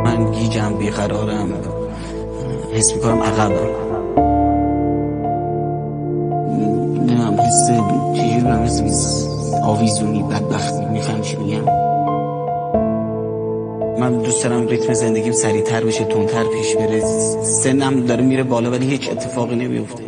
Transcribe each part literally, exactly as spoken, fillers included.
من گیجم، بیقرارم، حس میکنم عقبم. نمیم حس چجور برم، حس آویزونی، بدبختی. میفهم چی میگم؟ من دوست دارم ریتم زندگیم سریعتر بشه، تندتر پیش بره. سنم داره میره بالا ولی هیچ اتفاقی نمیفته.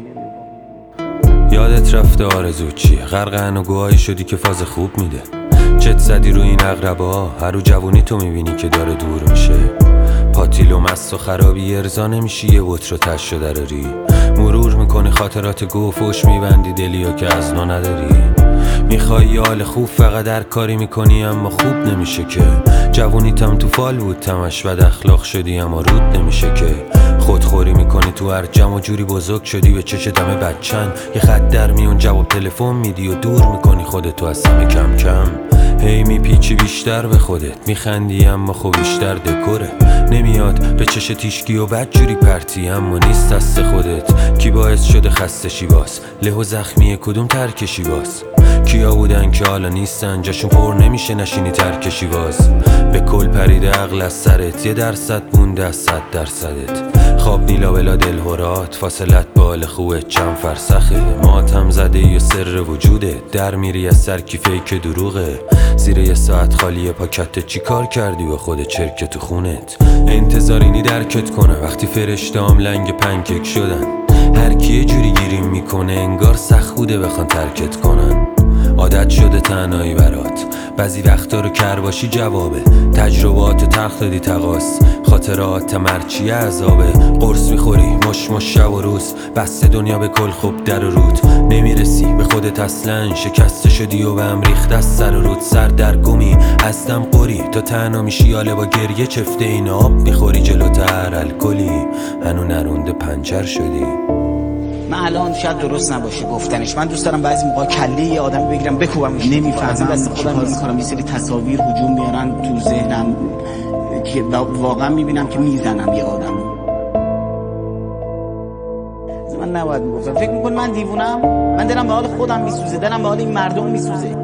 یادت رفته آرزو چیه؟ غرق انوگوهایی شدی که فاز خوب میده. چت زدی رو این اقربا، هر رو جوونی تو میبینی که داره دور میشه. پاتیل و مست و خرابی ارضا نمیشی، یه بطر و تش رو دراری. مرور میکنی خاطرات گوفوش، میبندی دلیو که از نو نداری. میخوای یه حال خوب، فقط در کاری میکنی اما خوب نمیشه که. جوونیتم تو فال بود تمش، بد اخلاق شدی اما رود نمیشه که. خودخوری میکنی تو هر جمع، جوری بزرگ شدی به چش دم بچن. یه خط در میون جواب تلفن میدی و دور میکنی خودتو از همه کم کم. هی میپیچی بیشتر به خودت، میخندی اما خب بیشتر دکوره. نمیاد به چش تیشکی و بد جوری پرتی اما نیست دست خودت. کی باعث شده خسته شی باز؟ له و زخمی کدوم ترکشی باز؟ کیا بودن که حالا نیستن، جاشون پر نمیشه نشینی ترکشی باز. به کل پریده عقل از سرت، یه درصد مونده از صد درصدت. خواب نیلا بلا دلهورات، فاصلت با حال خوبه چند فرسخه. ماتم زده ی سر وجوده، در میری از سر کی فیک دروغه. زیر یه ساعت خالی پاکت چی کار کردی و خود چرک تو خونت؟ انتظارینی درکت کنه وقتی فرشته‌ام لنگ پنکیک شدن. هر کی یه جوری گیریم میکنه، انگار سخت بوده بخوان ترکت کنن. عادت شده تنهایی برات، بعضی وقتا رو کر باشی جوابه. تجربات تلخ دادی تقاس، خاطرات مرچی عذابه. قرص میخوری مش مش شب و روز، بسته دنیا به کل خوب در و رود. نمیرسی به خودت اصلا، شکسته شدی و به هم ریخت از سر و رود. سر در گمی از دم قری، تا تنها میشی حاله با گریه چفته این آب میخوری جلوتر الکلی. هنو نرونده پنچر شدی. من الان شاید درست نباشه گفتنش، من دوست دارم بعضی موقع کله یه آدم بگیرم بکوبمش. نمیفهمم دست خودم میکنم، یه سری تصاویر هجوم میارن تو ذهنم که واقعا میبینم که میزنم یه آدمو. من نباید میگفتم، فکر میکنم من دیوونم؟ من دلم به حال خودم میسوزه، دلم به حال این مردم میسوزه.